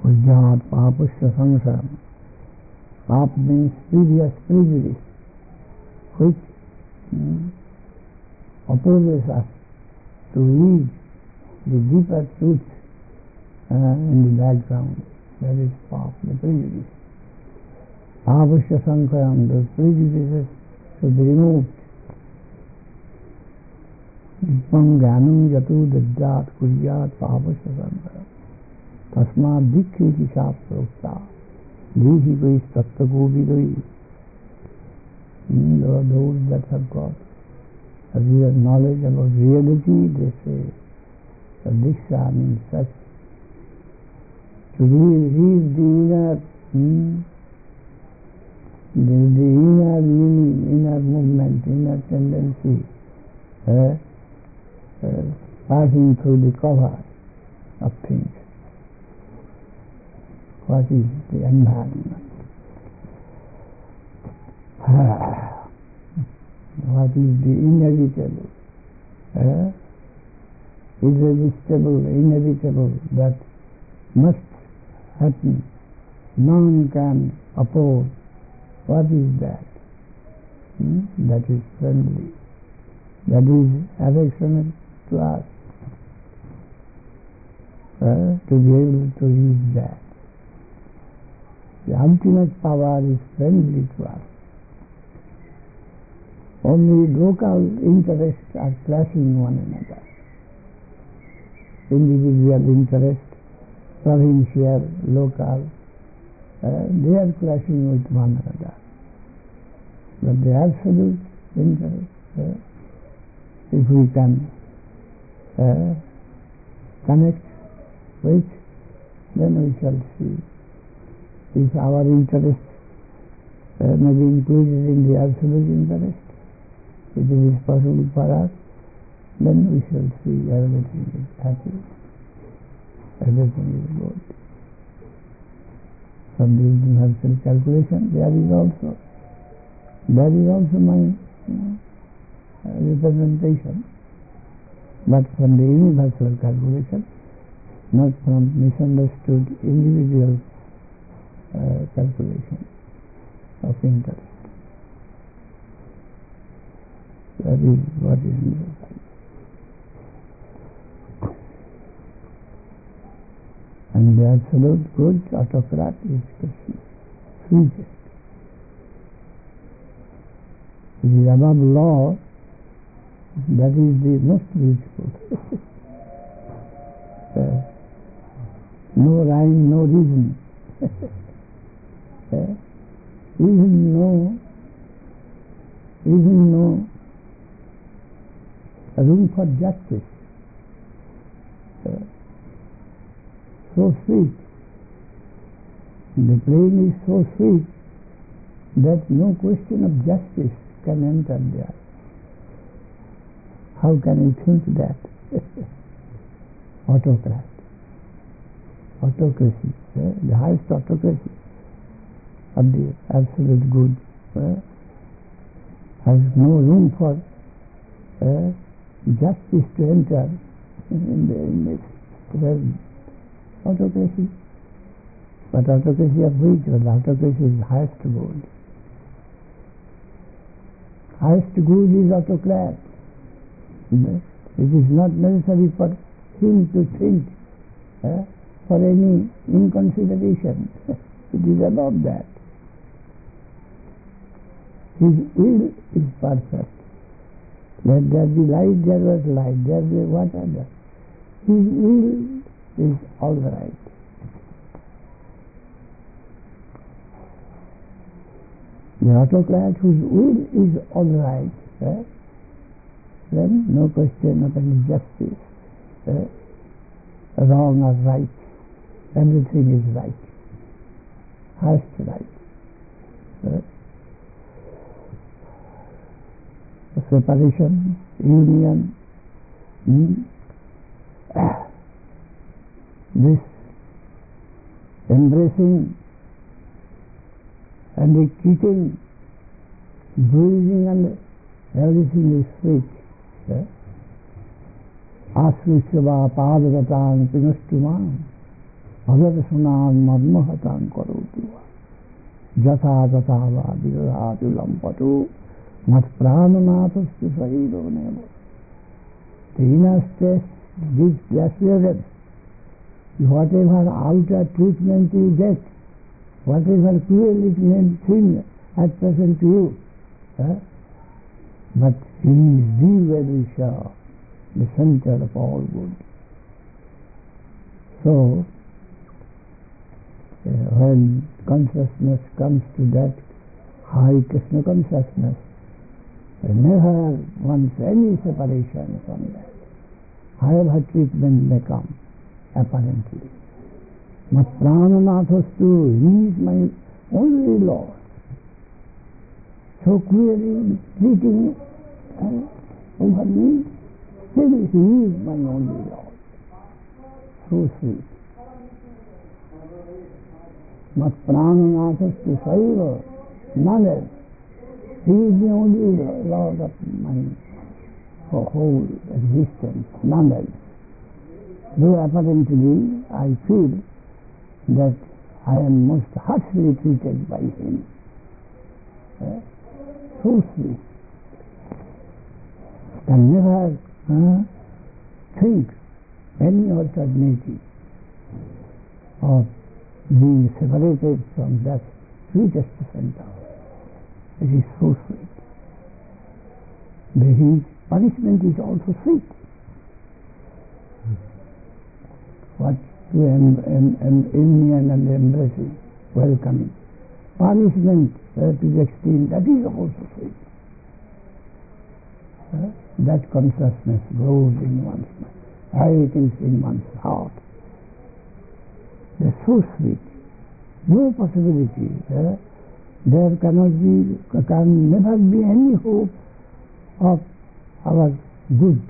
Pujyat papusya samsaram. Pap means previous prejudice, which opposes us to read the deeper truth in the background. That is pap, the prejudice. Papusya samsaram, those prejudices should be removed. Dipam jnanam yatu dadyat kuryat papusya samsaram. Tasmat dikkhiti shastra Dehi koi tattva ko vidoi. Those that have got a real knowledge about reality, they say that diksha means such. To read the inner, the inner meaning, inner movement, inner tendency, passing through the cover of things. What is the environment? What is the inevitable, irresistible, inevitable, that must happen, none can oppose? What is that? That is friendly, that is affectionate to us, to be able to read that. The ultimate power is friendly to us. Only local interests are clashing one another. Individual interest, provincial, local, they are clashing with one another. But the absolute interest, if we can connect with, then we shall see. If our interest may be included in the absolute interest, if it is possible for us, then we shall see everything is happy, everything is good. From the universal calculation, there is also my representation. But from the universal calculation, not from misunderstood individual calculation of interest. That is what is necessary. And the absolute good autocrat is Krishna, sweetest. It is above law, that is the most beautiful. No rhyme, no reason. Even no room for justice. So sweet. The plane is so sweet that no question of justice can enter there. How can we think that? Autocrat. Autocracy, the highest autocracy of the absolute good, has no room for justice to enter in this realm. Autocracy. But autocracy of which? Well, autocracy is highest good. Highest good is autocrat. It is not necessary for him to think for any inconsideration. It is above that. His will is perfect. Let there be light, there was light. There be whatever. His will is all right. The autocrat whose will is all right, then no question of any justice, wrong or right. Everything is right. Highest right. Separation, union, this embracing and the kicking, bruising, and everything is sweet. Asvishyava padagatam pinustumam Bhagavasunam madmahatam karotiva. Jatha tatava vidadatulam patu. Mat prananathasya sahido nevo. The inner stress gives the assurance. Whatever outer treatment you get, whatever cruelty may seem at present to you, but he is the very sure, the center of all good. So, when consciousness comes to that high Krishna consciousness, there never wants any separation from that. However treatment may come, apparently. Mat prananathastu, he is my only Lord. So clearly treating over me, still he is my only Lord. So sweet. Mat prananathastu saiva, none else. He is the only Lord of my whole existence, none else. Though apparently I feel that I am most harshly treated by him. So sweet. Can never think any alternative of being separated from that sweetest center. It is so sweet. His punishment is also sweet. What to Indian and embracing, welcoming. Punishment to the extreme, that is also sweet. That consciousness grows in one's mind. Right in one's heart. They are so sweet. No possibility. There can never be any hope of our good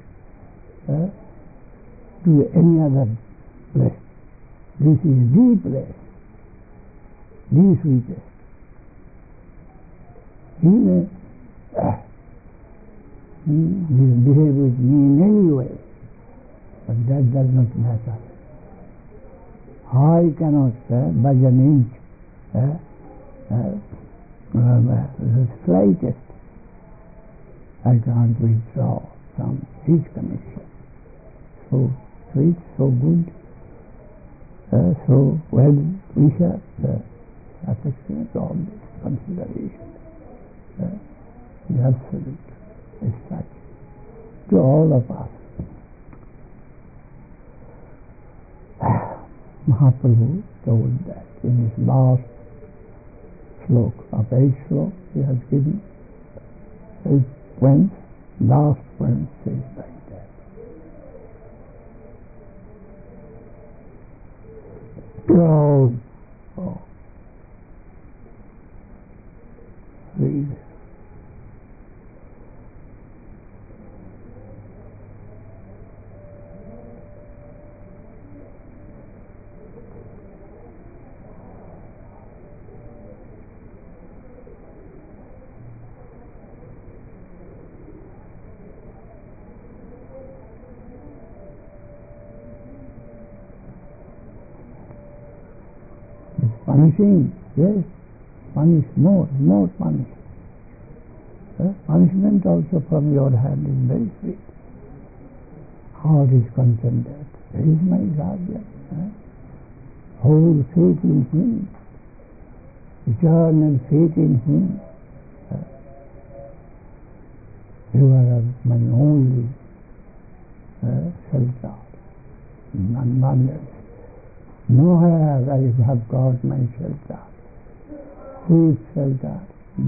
to any other place. This is the place, the sweetest. He may behave with me in any way, but that does not matter. I cannot, budge an inch, the slightest, I can't withdraw from his connection. So sweet, so good, so well wisher, affectionate, all this consideration. The absolute is such to all of us. Mahaprabhu told that in his last slok, of 8 sloks he has given. His poem, last poem says like that. Read. Punishing, yes, punish more punish. Punishment also from your hand is very sweet. Heart is contented. There is my guardian. Whole faith in him, eternal faith in him. You are my only shelter, none else. Nowhere I have got my shelter, safe shelter,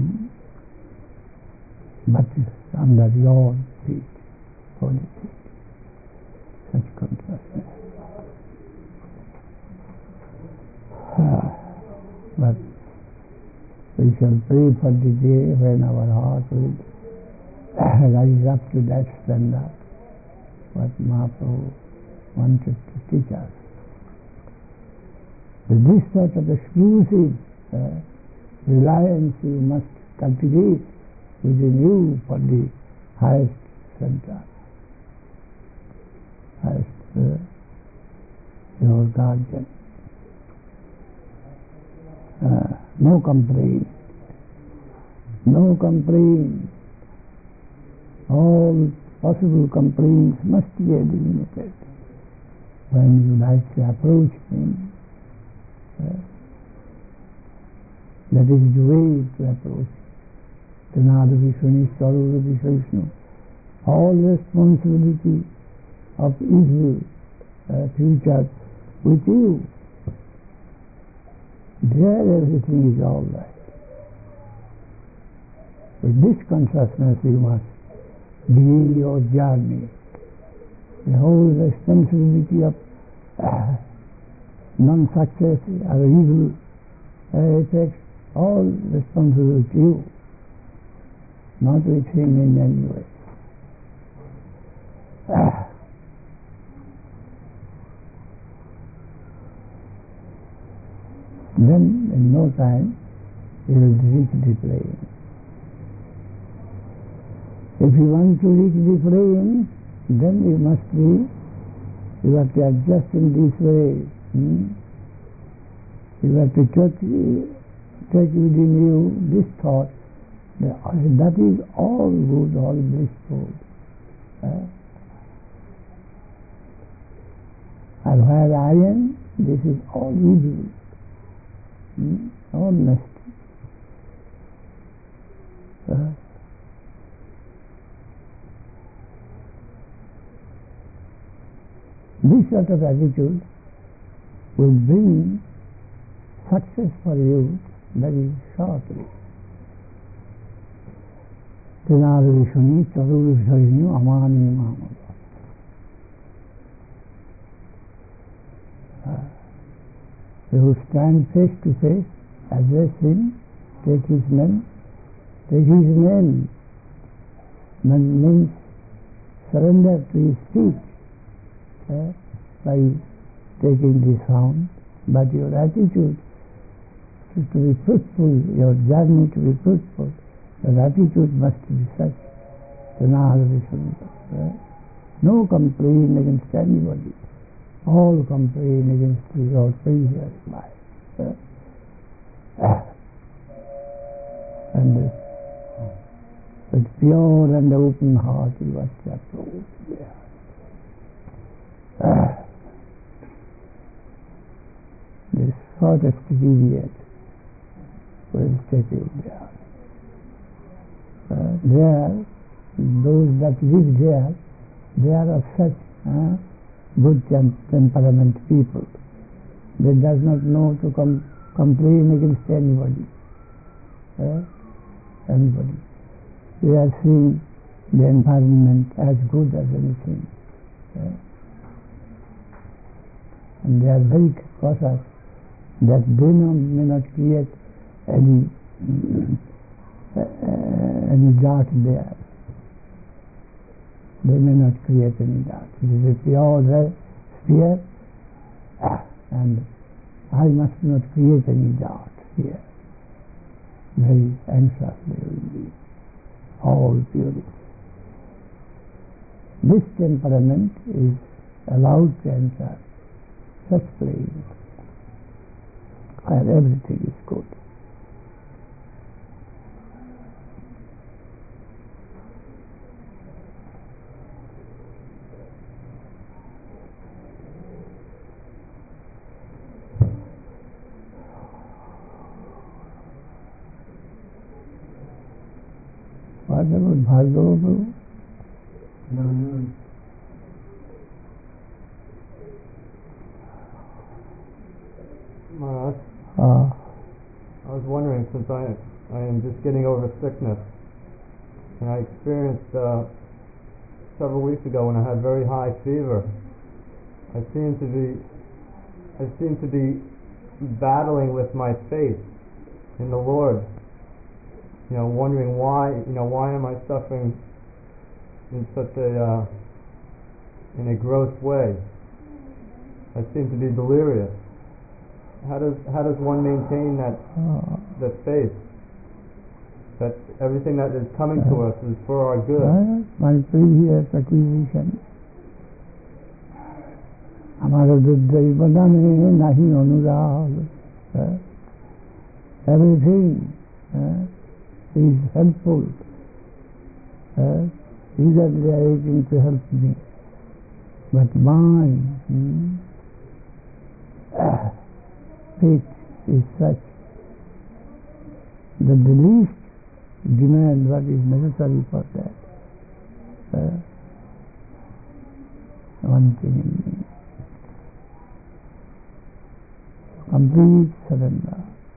but under your feet, holy feet. Such consciousness. But we shall pray for the day when our heart will rise up to that standard, what Mahaprabhu wanted to teach us. With this sort of exclusive reliance you must cultivate within you for the highest center, highest your guardian. No complaint. No complaint. All possible complaints must be eliminated when you like to approach him. That is the way to approach. Tanada Vishnu, Sarura Vishnu. All responsibility of evil future with you. There everything is all right. With this consciousness you must begin your journey. The whole responsibility of non-success or evil effects, all responsible to you, not with him in any way. Then in no time you will reach the plane. If you want to reach the plane, then you have to adjust in this way. You have to take within you this thought, that is all good, all blissful. And where I am, this is all evil, all nasty. This sort of attitude will bring success for you very shortly. Tanada Vishnu, Sarura Vishnu, Amani Mamada. You will stand face to face, address him, take his name. Take his name. Man means surrender to his speech by taking the sound, but your attitude is to be fruitful, your journey to be fruitful. Your attitude must be such. No complaint against anybody. All complaint against your previous life. And with pure and open heart you must approach there. The shortest period will take you there. There, those that live there, they are of such good temperament people. They does not know to complain against anybody. They are seeing the environment as good as anything. And they are very cautious that they may not create any doubt there. They may not create any doubt. It is a pure sphere, and I must not create any doubt here. Very anxious they will be, all purity. This temperament is allowed to enter such place where everything is good. What about Bhargava Prabhu? No. Maharaj, I was wondering, since I am just getting over sickness, and I experienced several weeks ago when I had very high fever, I seem to be battling with my faith in the Lord. Wondering why am I suffering in such a gross way? I seem to be delirious. How does one maintain that faith that everything that is coming to us is for our good? My previous acquisition. हमारा दुर्दैव बना नहीं अनुराग everything is helpful, eagerly awaiting to help me. But my faith is such that the least demand what is necessary for that. One thing in me. Complete surrender.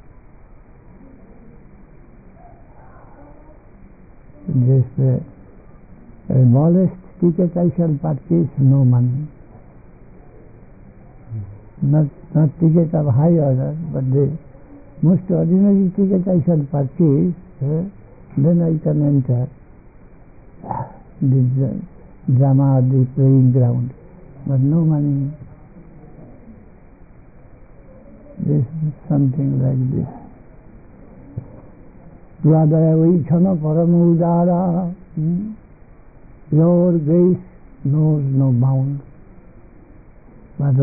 Just the smallest ticket I shall purchase, no money. Not ticket of high order, but the most ordinary ticket I shall purchase, then I can enter the drama or the playing ground. But no money. This is something like this. Your grace knows no bounds. But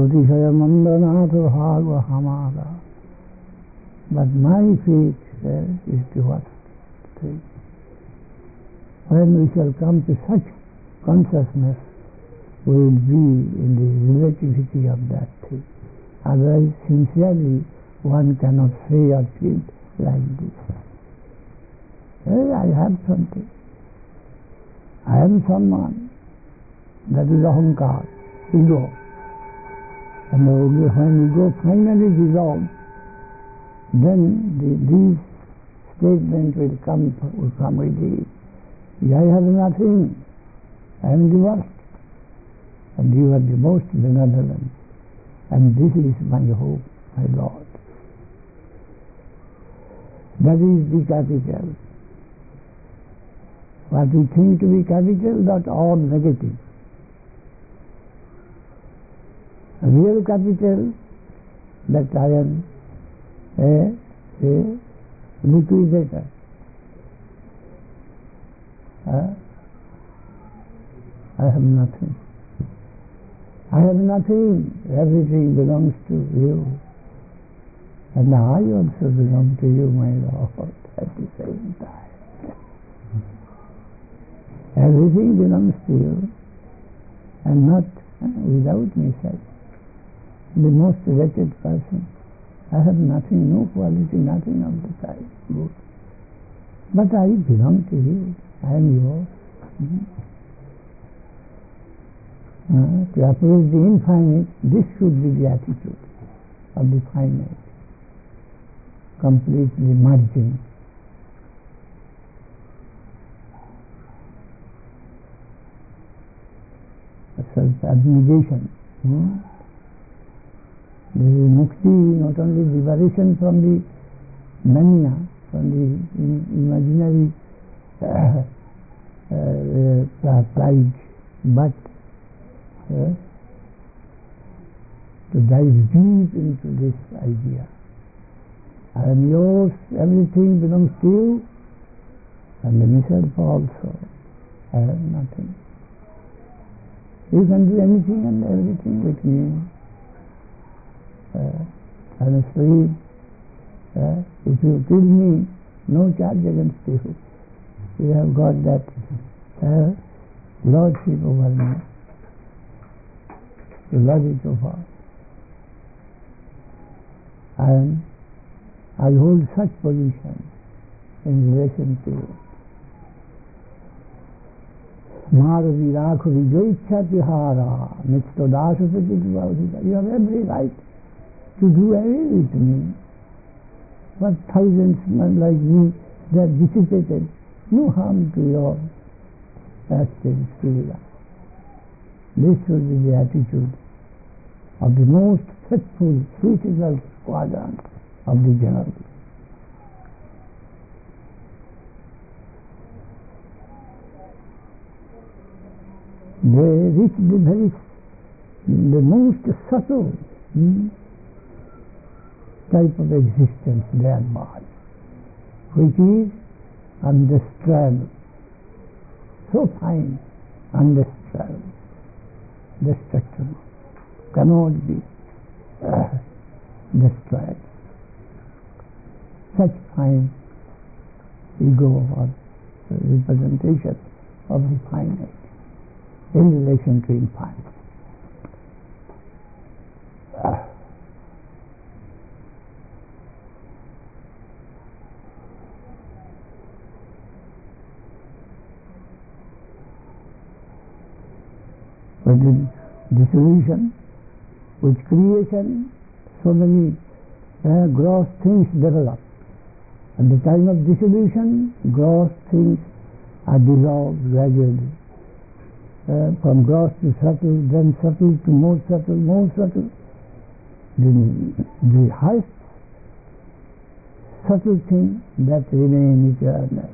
my faith is the worst thing. When we shall come to such consciousness, we will be in the relativity of that thing. Otherwise, sincerely, one cannot say or feel like this. I have something. I am someone. That is ahankar, ego. And when ego finally dissolves, then these statements will come with it. I have nothing. I am the worst. And you are the most benevolent. And this is my hope, my Lord. That is the capital. What we think to be capital, not all negative. A real capital, that I am a liquidator. I have nothing. I have nothing. Everything belongs to you. And I also belong to you, my Lord, at the same time. Everything belongs to you, and not without me, said the most wretched person. I have nothing, no quality, nothing of the type good. But I belong to you. I am yours. To approach the infinite, this should be the attitude of the finite, completely merging. Self-abnegation. This is mukti, not only liberation from the mania, from the imaginary pride, but to dive deep into this idea. I am yours, everything belongs to you, and the myself also. I have nothing. You can do anything and everything with me. I'm asleep. If you kill me, no charge against you. You have got that lordship over me. You love it so far. I hold such position in relation to you. Maravi Rakhu Vijoicha Tihara Nitto Dasapati. You have every right to do away with me. But thousands like me, they are dissipated. No harm to your aspect Srila. This should be the attitude of the most faithful, suitable quadrant of the general. They reach the most subtle type of existence thereby, which is undestroyable, so fine, undestroyable, destructible, cannot be destroyed. such fine ego or representation of the finite in relation to infinite. But in dissolution, with creation, so many gross things develop. At the time of dissolution, gross things are dissolved gradually. From gross to subtle, then subtle to more subtle, more subtle. The highest subtle thing that remains eternal.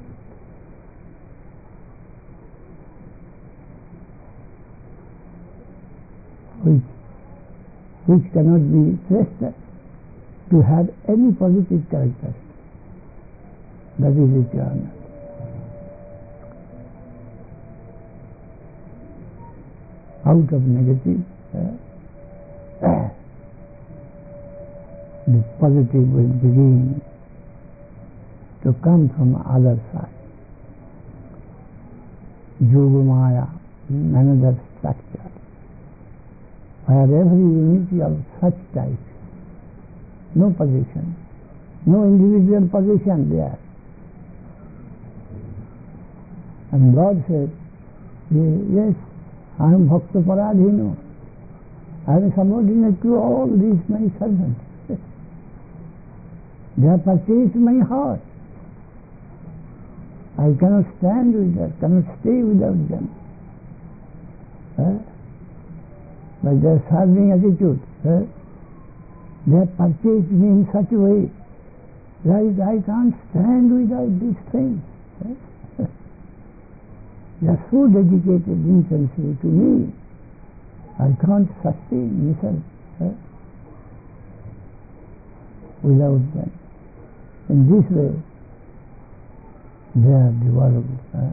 Which cannot be trusted to have any positive character. That is eternal. Out of negative, the positive will begin to come from other side. Yogamaya, another structure, where every unity of such type, no position, no individual position there. And God said, yes, I am Bhakta Paradhino. I am subordinate to all these my servants. They have purchased my heart. I cannot stand with that, cannot stay without them. By their serving attitude, they have purchased me in such a way that I can't stand without these things. They are so dedicated intensely to me, I can't sustain myself without them. In this way, there the world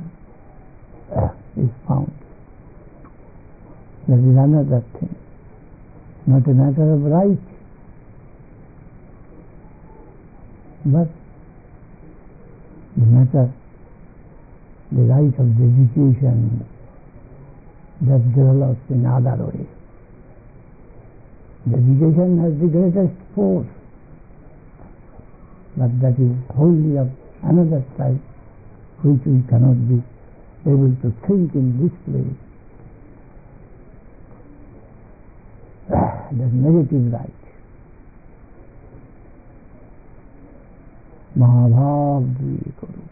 is found. That is another thing, not a matter of right, but the matter, the right of dedication that develops in other ways. Dedication has the greatest force, but that is wholly of another type, which we cannot be able to think in this place. The negative right. Mahabhav Dvikaru.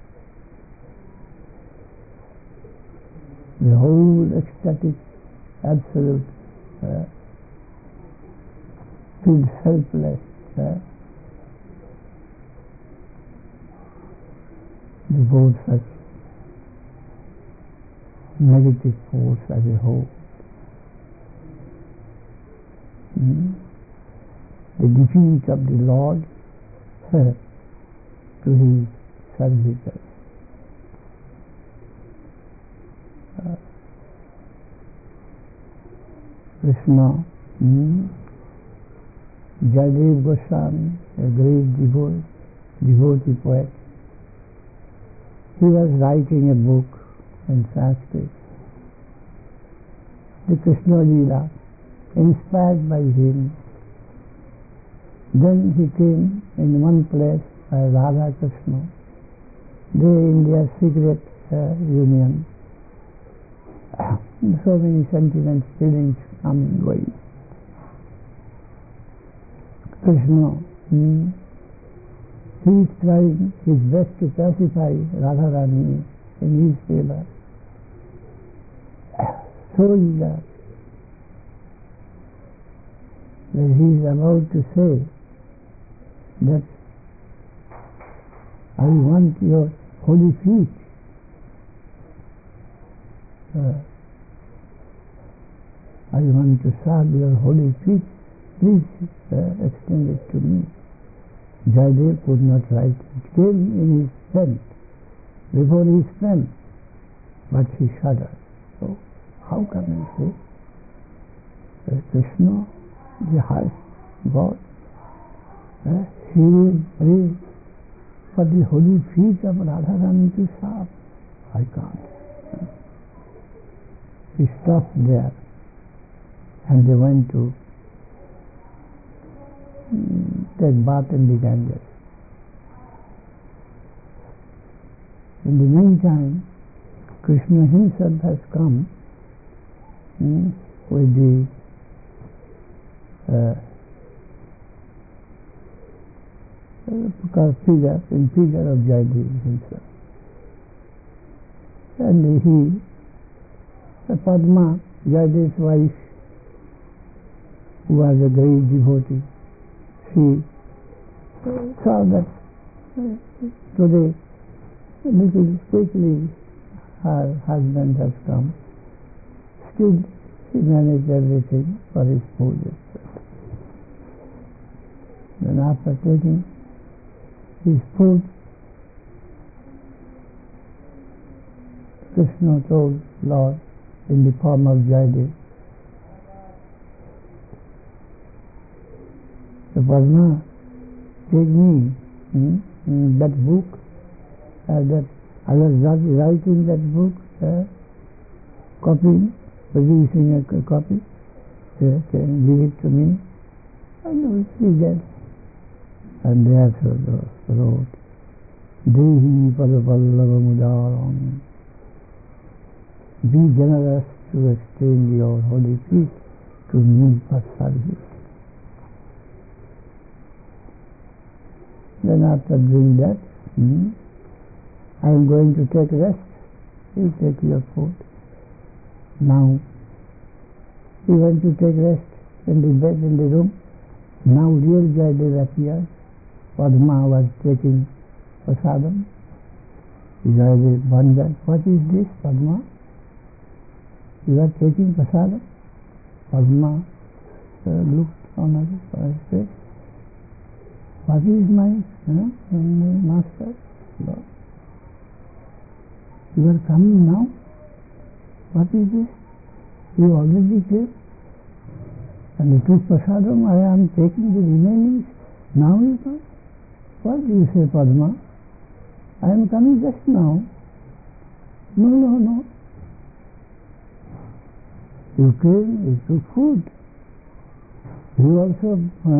The whole ecstatic, absolute, feel selfless, devote such negative force as a whole. The defeat of the Lord to his servitors. Krishna, Jayadev Goswami, a great devotee poet, he was writing a book in Sanskrit, the Krishna Leela, inspired by him. Then he came in one place by Radha Krishna. They in their secret union. So many sentiments, feelings come and going. Krishna, he is trying his best to pacify Radharani in his favor. So eager that he is about to say that I want your holy feet. I want to serve your holy feet. Please extend it to me. Jayadev could not write. It came in his pen, before his pen, but he shuddered. So, how can I say that Krishna, the highest God, he will pray for the holy feet of Radharani to serve. I can't. He stopped there and they went to take bath in the Ganges. In the meantime, Krishna himself has come with the figure of Jayadev himself. And Padma, Jayadev's wife, who was a great devotee, she saw that today, a little quickly, her husband has come. Still, she managed everything for his food itself. Then after taking his food, Krishna told Lord in the form of Jayadev, Padma, take me that book, that I was writing that book, copy, producing a copy, give it to me, and she did. And therefore wrote, Dehi Padapallava Mudaram. Be generous to extend your holy feet to me for service. Then after doing that, I am going to take rest. You take your food. Now, he went to take rest in the bed in the room. Now real Jayadev appeared. Padma was taking prasadam. Jayadev wondered, what is this, Padma? You are taking prasadam? Padma looked on her face. What is my master? Lord. You are coming now? What is this? You already came? And you took prasadam, I am taking the remainings. Now you come? What do you say, Padma? I am coming just now. No. You came, you took food. You also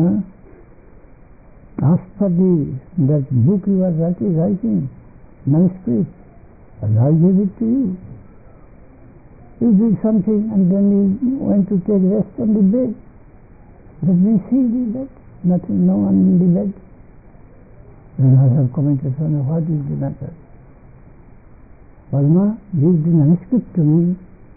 asked for that book you are writing, manuscript, and I gave it to you. You did something and then you went to take rest on the bed. Let me see the bed. Nothing, no one in the bed. Then I have commented on what is the matter. Padma, give the manuscript to me.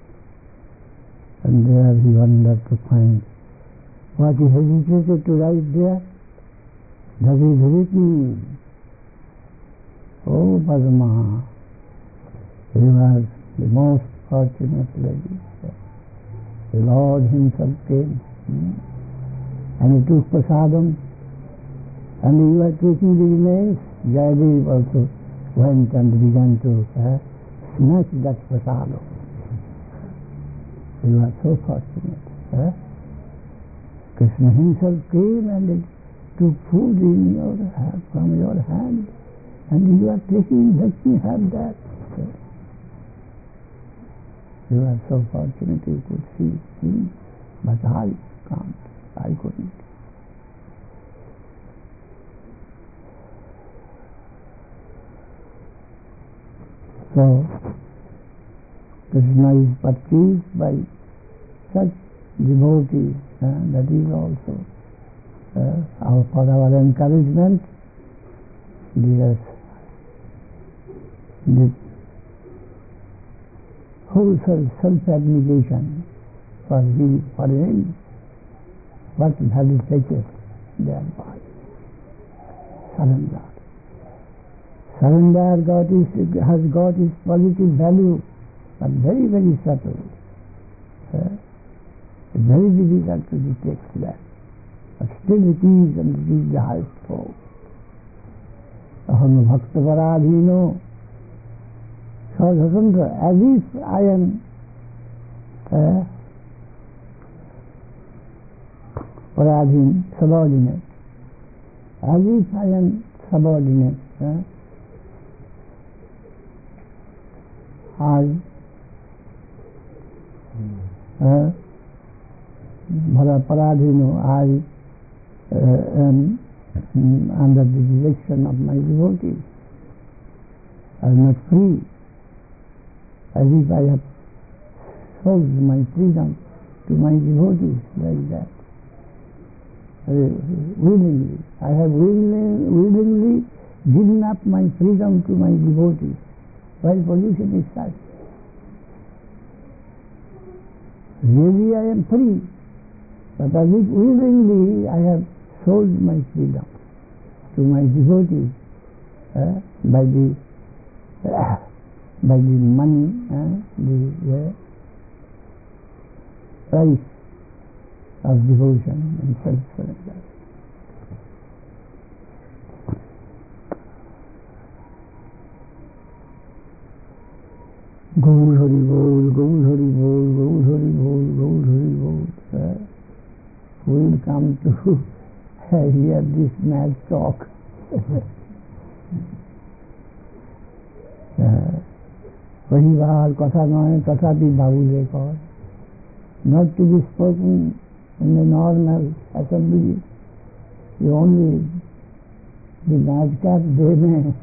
And there he wondered to find what he hesitated to write there. That is written. Oh, Padma, you are the most fortunate lady. The Lord himself came and he took prasadam and you are taking the remains. Jayadev also went and began to snatch that prasadam. You are so fortunate. Krishna himself came and took food in your hand, from your hand, and you are taking, let me have that. You are so fortunate you could see him, but I can't, I couldn't. So, Krishna is purchased by such devotees, that is also for our encouragement, the whole self-abnegation for him, what value fetches thereby. Surrender. Surrender has got its positive value, but very, very subtle. It's very difficult to detect that. But still it is, and it is the highest form. Aham bhakta paradhino sadhasandra, as if I am paradhin, subordinate. As if I am subordinate आज बड़ा पराधीन हूँ. I am under the direction of my devotees. I am not free, as if I have sold my freedom to my devotees, like that. Willingly, I have willingly given up my freedom to my devotees. While position is such. Really I am free, but as if willingly I have sold my freedom to my devotees by the money, the price of devotion and self-surrender. Gaur Hari Bol, Gaur Hari Bol, Gaur Hari Bol, Gaur Hari Bol. Who will come to hear this mad talk? वही बात कथा नय तथापि बाबूले कह. Not to be spoken in a normal assembly. You only the madcap, they may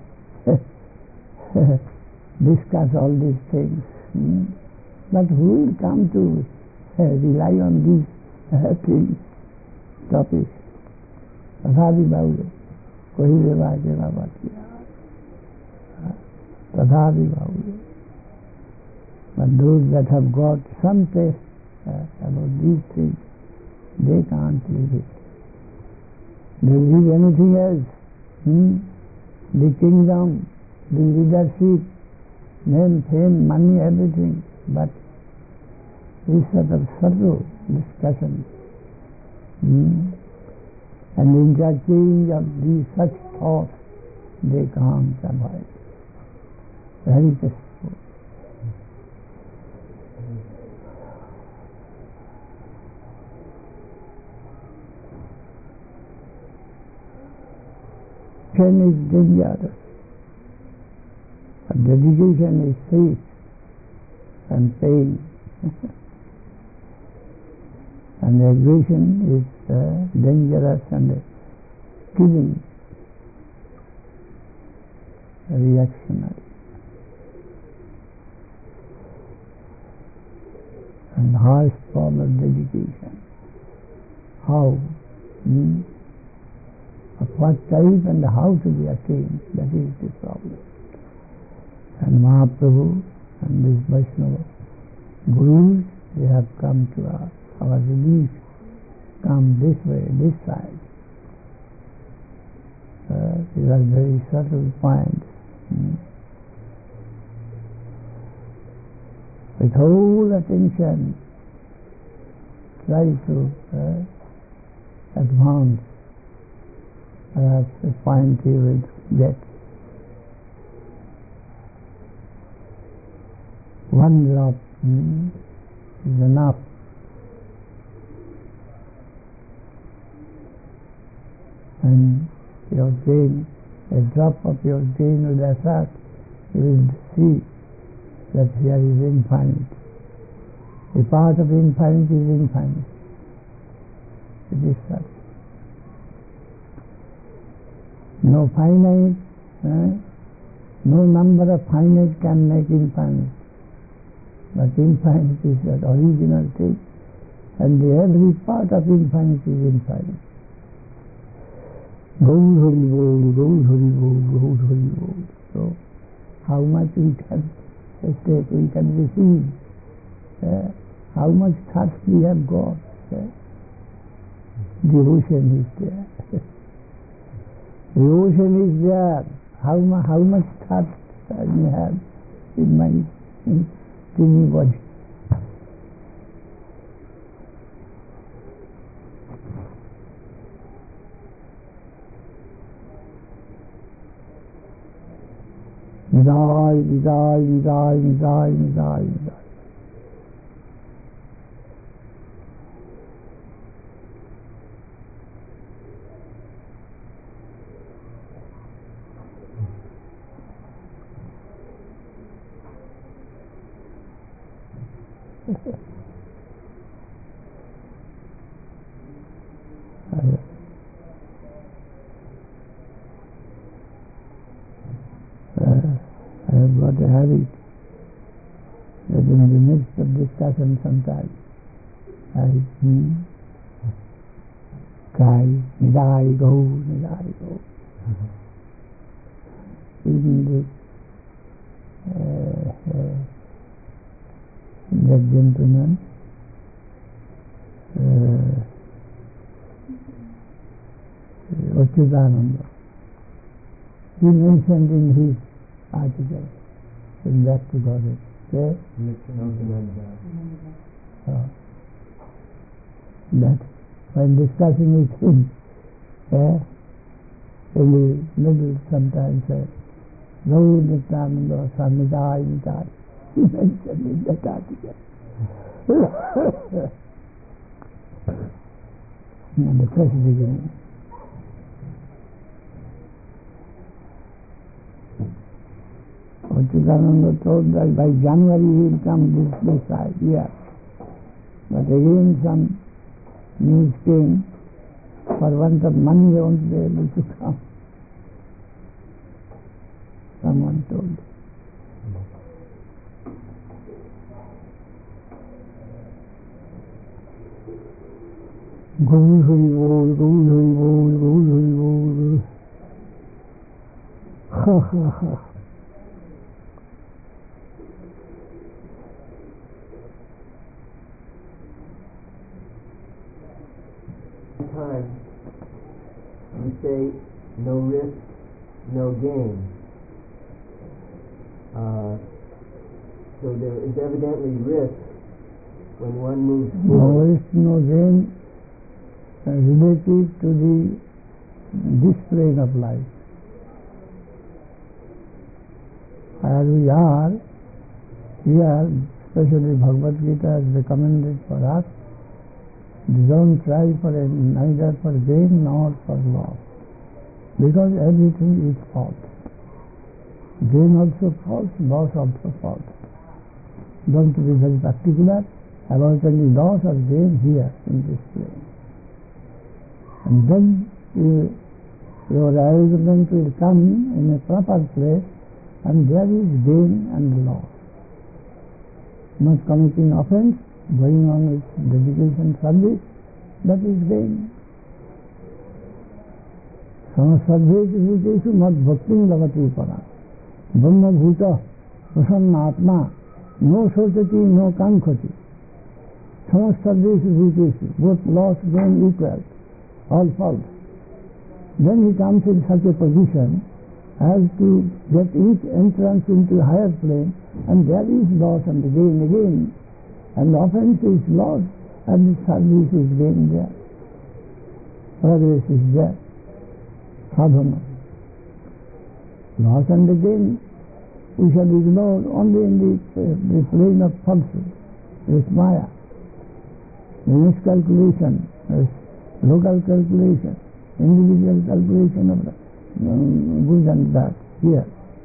discuss all these things. But who will come to rely on these things, topics? तथापि बाबूले कोई देवा के बाबा किया. तथापि बाबूले. But those that have got some taste about these things, they can't leave it. They leave anything else. The kingdom, the leadership, name, fame, money, everything. But this sort of subtle discussion and interchange of these such thoughts, they can't avoid. Very tasteful. Dedication is dangerous, but dedication is safe and pain. And aggression is dangerous and killing, reactionary. And highest form of dedication. How? Of what type and how to be attained, that is the problem. And Mahaprabhu and these Vaishnava Gurus, they have come to our relief, come this way, this side. These are very subtle points. With whole attention, try to advance. Perhaps a point you will get. One drop is enough. And your gain, a drop of your gain will attract, you will see that here is infinite. A part of infinite is infinite. It is such. No finite, no number of finite can make infinite. But infinite is that original thing, and every part of infinite is infinite. Gaur Hari Bol, Gaur Hari Bol, Gaur Hari Bol. So, how much we can take, we can receive, how much thirst we have got. The ocean is there. The ocean is there. How much thirst I may have in my teeny body. Nidai, Nidai, Nidai, Nidai, Nidai, Nidai. I have got a habit that in the midst of discussion sometimes I cry, Nidai go, Nidai go. Even this that gentleman Achyutananda, he mentioned in his article in Back to Godhead, that when discussing with him, in the middle sometimes said, Go Nityananda, Samidai, Nidai. He mentioned in that article. And the fresh beginning. Achyutananda told that by January he will come this side, here. But again some news came, for want of money he won't be able to come. Someone told. Gaur Hari Bol, Gaur Hari Bol, Gaur Hari Bol. Ha ha ha. Time you say no risk, no gain. So there is evidently risk when one moves forward. No risk, no gain related to this plane of life. Where we are, here, especially Bhagavad Gita has recommended for us, don't try for neither for gain nor for loss, because everything is false. Gain also false, loss also false. Don't be very particular about any loss or gain here in this plane. And then your arrangement will come in a proper place, and there is gain and loss. Not committing offense, going on with dedication service, that is gain. Samasarveti bhuteshu mad bhaktim lavati para. Brahma bhuta prasanna atma no sotati no kankhati. Samasarveti bhuteshu, both loss, gain equal, all false. Then he comes in such a position as to get each entrance into a higher plane, and there is loss and gain again. And offense is loss, and service is gain there. Progress is there. Sadhana. Loss and gain we shall ignore only in the plane of falsehood, this Maya. The miscalculation, local calculation, individual calculation of the good and bad here.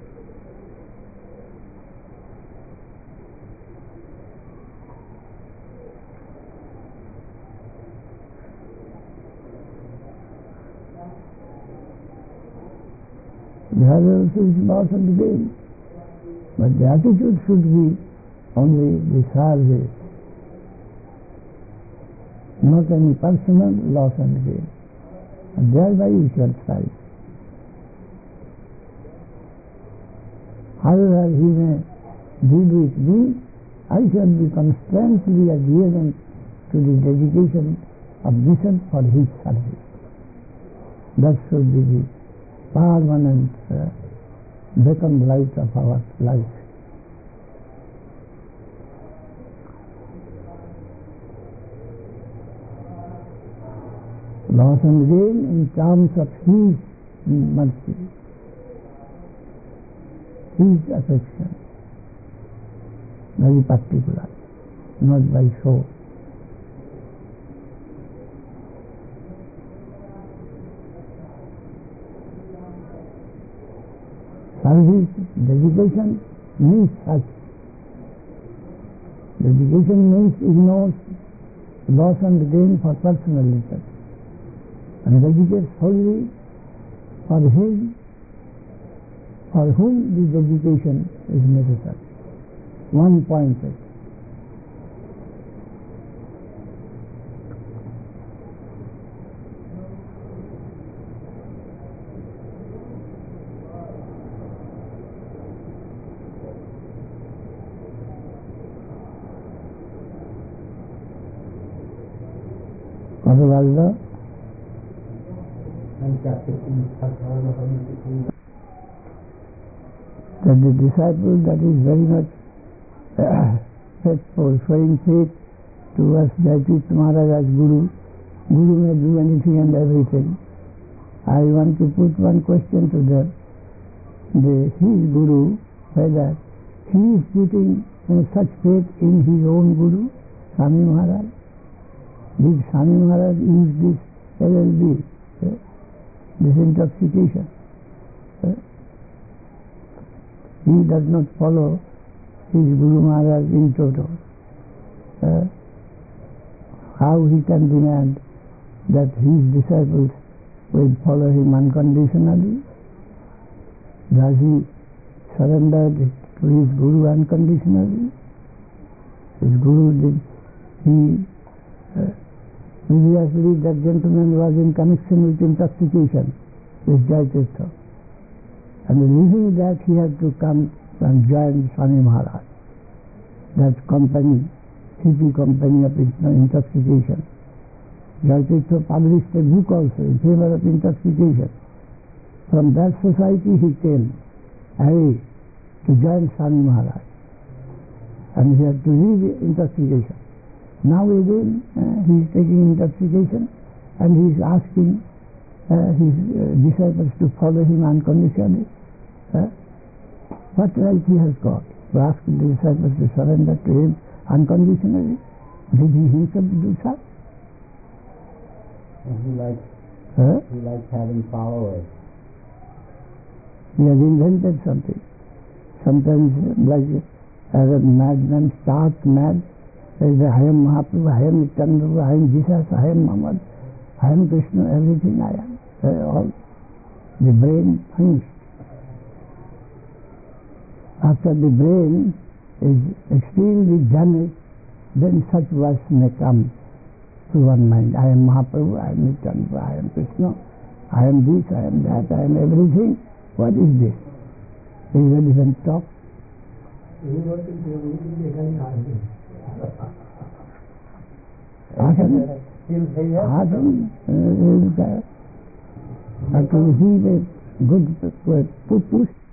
There also is loss and gain, but the attitude should be only the service, not any personal loss and gain, and thereby you shall thrive. However he may deal with me, I shall be constantly adherent to the dedication of mission for his service. That should be the permanent beacon light of our life. Loss and gain in terms of his mercy, his affection, very particular, not by show. Service, dedication means such. Dedication means ignores loss and gain for personal interest, and dedicates wholly for him for whom this dedication is necessary. One-pointed. Otherwise, that the disciple that is very much faithful, showing faith towards Jayatitra Maharaj as Guru. Guru may do anything and everything. I want to put one question to them. His Guru, whether he is putting such faith in his own Guru, Swami Maharaj. Did Swami Maharaj use this LLB, this intoxication? He does not follow his Guru Maharaj in total. How he can demand that his disciples will follow him unconditionally? Does he surrender to his Guru unconditionally? His Guru did previously that gentleman was in connection with intoxication, with Jayatitra. And leaving that, he had to come and join Swami Maharaj, that company, hippie company of intoxication. Jayatitra published a book also in favor of intoxication. From that society he came away to join Swami Maharaj, and he had to leave intoxication. Now again he is taking intoxication, and he is asking his disciples to follow him unconditionally. What right he has got to ask the disciples to surrender to him unconditionally? Did he himself do so? He likes having followers. He has invented something. Sometimes, like as a madman, stark mad, says, I am Mahaprabhu, I am Nityananda, I am Jesus, I am Muhammad, I am Krishna, everything I am. All the brain finished. After the brain is extremely damaged, then such words may come to one mind. I am Mahaprabhu, I am Nityananda, I am Krishna, I am this, I am that, I am everything. What is this? Is a different talk. To receive a good push